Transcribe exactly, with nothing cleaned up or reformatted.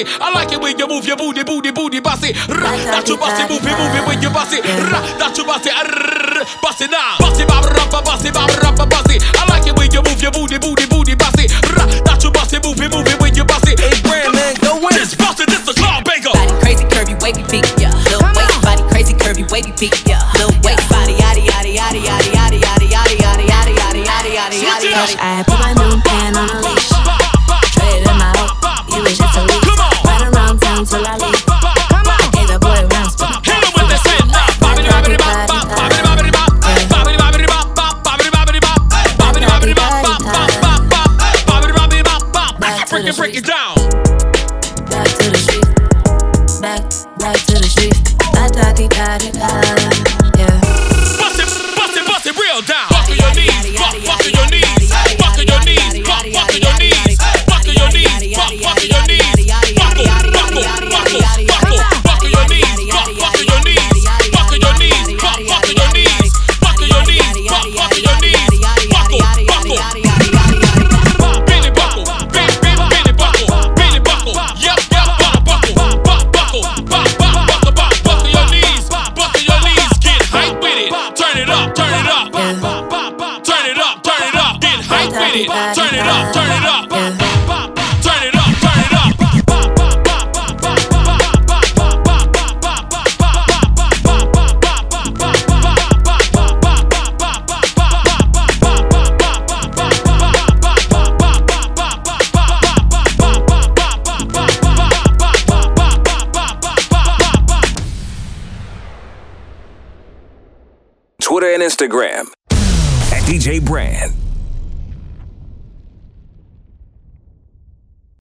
bossy. I like it when you move your booty, booty, booty, bossy. That you bossy, move it, move it when you bossy. That you bossy, bossy now. Bossy, baba, rappa, bossy, baba, rappa, bossy. I like it when you move your booty, booty, booty, bossy. That you bossy, move it, move it when you bossy. Hey, brand man, go win. This bossy, this is Claude Baker. Body crazy, curvy, wavy feet, yeah. Little waist, body crazy, curvy, wavy feet, yeah. Little waist, body, yaddy, yaddy, yaddy, yaddy, yaddy, yaddy, yaddy, yaddy, yaddy, yaddy, yaddy, yaddy, yaddy. I put my new pan on a leash. Traded in my hope, you was just a leash. Right around town till I leave. I gave the boy rounds, but hit him with the shit now. Bobbity bobbity bop bop, bobbity bobbity bop, bobbity bobbity bop bop, bobbity bobbity bop, bobbity bobbity bop bop bop bop bop, bobbity bobbity bop bop. Break it, break it down. Back to the streets, back, back to the streets. Da da di da di da, yeah. Bust it, bust it, bust it real down. Buckle your knees, buck, buckle your knees, buckle your knees, buck, buckle your knees, buckle your knees, buck, buckle your knees, buckle, buckle, buckle, buckle, buckle your knees, buck, buckle your knees, buckle your knees, buck, buckle your knees, buckle your knees, buck, buckle your knees, buckle, buckle. Billy buckle, Billy, Billy, Billy buckle, Billy buckle, yep, yep, buckle, buckle, buckle, buckle, buckle, buckle your knees, buckle your knees, get hype with it, turn it up, turn it up, turn it up, turn it up, get hype with it, turn it up, turn it up, turn it up, turn it up. Twitter and Instagram at D J Brand.